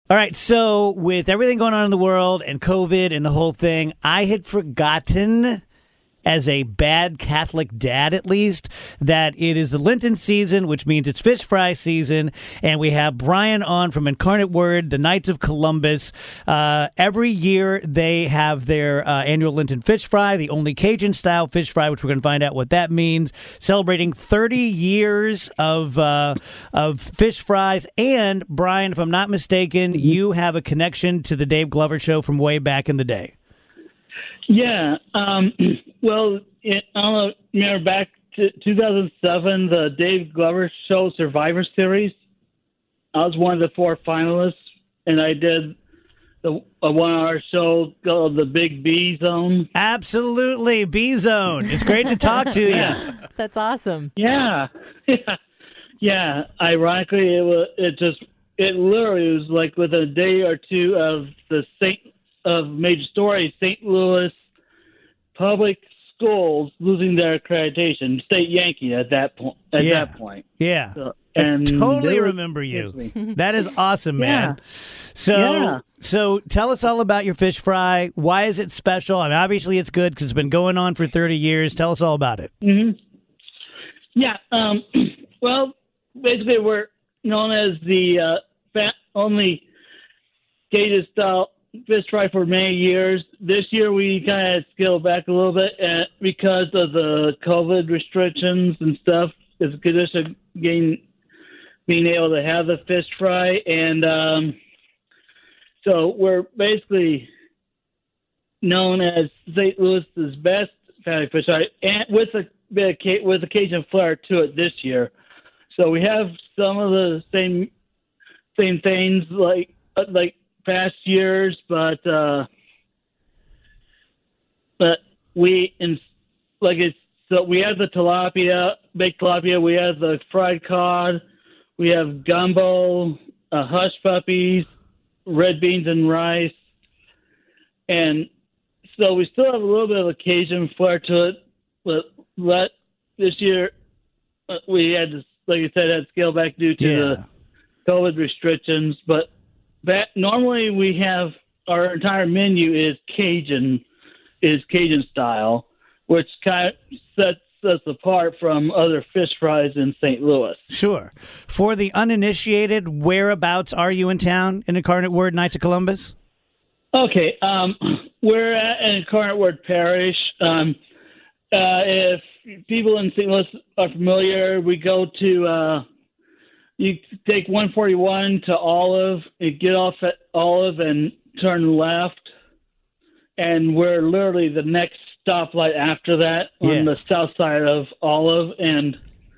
All right, so with everything going on in the world and COVID and the whole thing, I had forgotten, as a bad Catholic dad at least, that it is the Lenten season, which means it's fish fry season, and we have Brian on from Incarnate Word, the Knights of Columbus. Every year they have their annual Lenten fish fry, the only Cajun-style fish fry, which we're going to find out what that means, celebrating 30 years of fish fries. And, Brian, if I'm not mistaken, you have a connection to the Dave Glover Show from way back in the day. Yeah. Well, remember back to 2007, the Dave Glover Show Survivor Series? I was one of the 4 finalists, and I did the 1-hour show called the Big B Zone. Absolutely, B Zone. It's great to talk to you. That's awesome. Yeah. Yeah. Ironically, it literally was like within a day or two of major stories, St. Louis public schools losing their accreditation, state Yankee at that point. Yeah. So, I totally remember you. That is awesome, man. So tell us all about your fish fry. Why is it special? I mean, obviously it's good because it's been going on for 30 years. Tell us all about it. Mm-hmm. Yeah. Well, basically we're known as the only Cajun-style fish fry for many years. This year we kind of scaled back a little bit because of the COVID restrictions and stuff. It's a condition being able to have the fish fry, and so we're basically known as St. Louis's best family fish fry, and with a Cajun flair to it this year. So we have some of the same things like past years, but we so we have the tilapia, baked tilapia. We have the fried cod. We have gumbo, hush puppies, red beans and rice, and so we still have a little bit of a Cajun flair to it. But this year we had to, like I said, had to scale back due to the COVID restrictions, but. Normally we have our entire menu is Cajun style, which kind of sets us apart from other fish fries in St. Louis. Sure. For the uninitiated, whereabouts are you in town in Incarnate Word, Knights of Columbus? Okay, we're at Incarnate Word Parish. If people in St. Louis are familiar, we go to you take 141 to Olive, you get off at Olive and turn left, and we're literally the next stoplight after that on the south side of Olive. And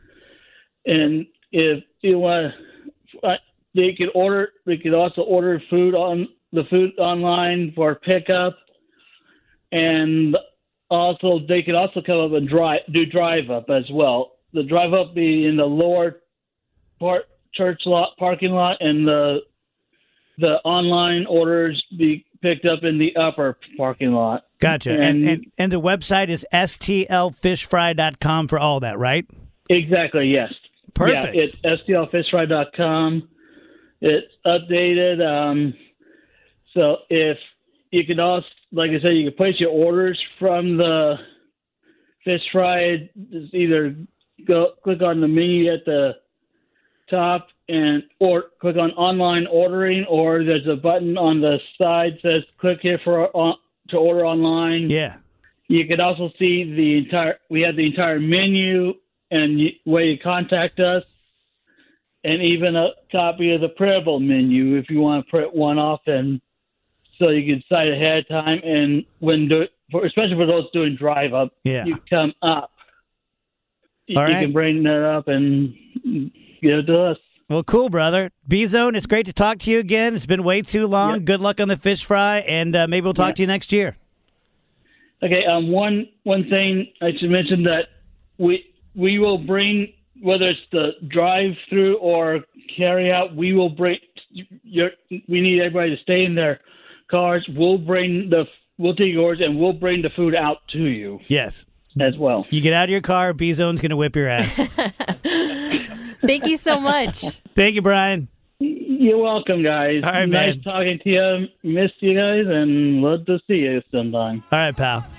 if you want, they could also order food online for pickup, and also they could also come up and do drive up as well. The drive up be in the lower church lot parking lot, and the online orders be picked up in the upper parking lot. Gotcha. And the website is stlfishfry.com for all that, right? Exactly, yes. Perfect. Yeah, it's stlfishfry.com. It's updated. So if you can also, like I said, you can place your orders from the fish fry. Just either click on the menu at the top or click on online ordering, or there's a button on the side that says click here to order online. Yeah. You could also see we have the entire menu and way you contact us, and even a copy of the printable menu if you want to print one off, and so you can decide ahead of time. And especially for those doing drive up, you come up. You can bring that up and give it to us. Well, cool, brother. B-Zone, it's great to talk to you again. It's been way too long. Yep. Good luck on the fish fry, and maybe we'll talk to you next year. Okay, one thing I should mention that we will bring, whether it's the drive-through or carry-out, we will bring we need everybody to stay in their cars. We'll take yours, and we'll bring the food out to you. Yes. As well. You get out of your car, B-Zone's going to whip your ass. Thank you so much. Thank you, Brian. You're welcome, guys. All right, nice man. talking to you. Missed you guys, and love to see you sometime. All right, pal.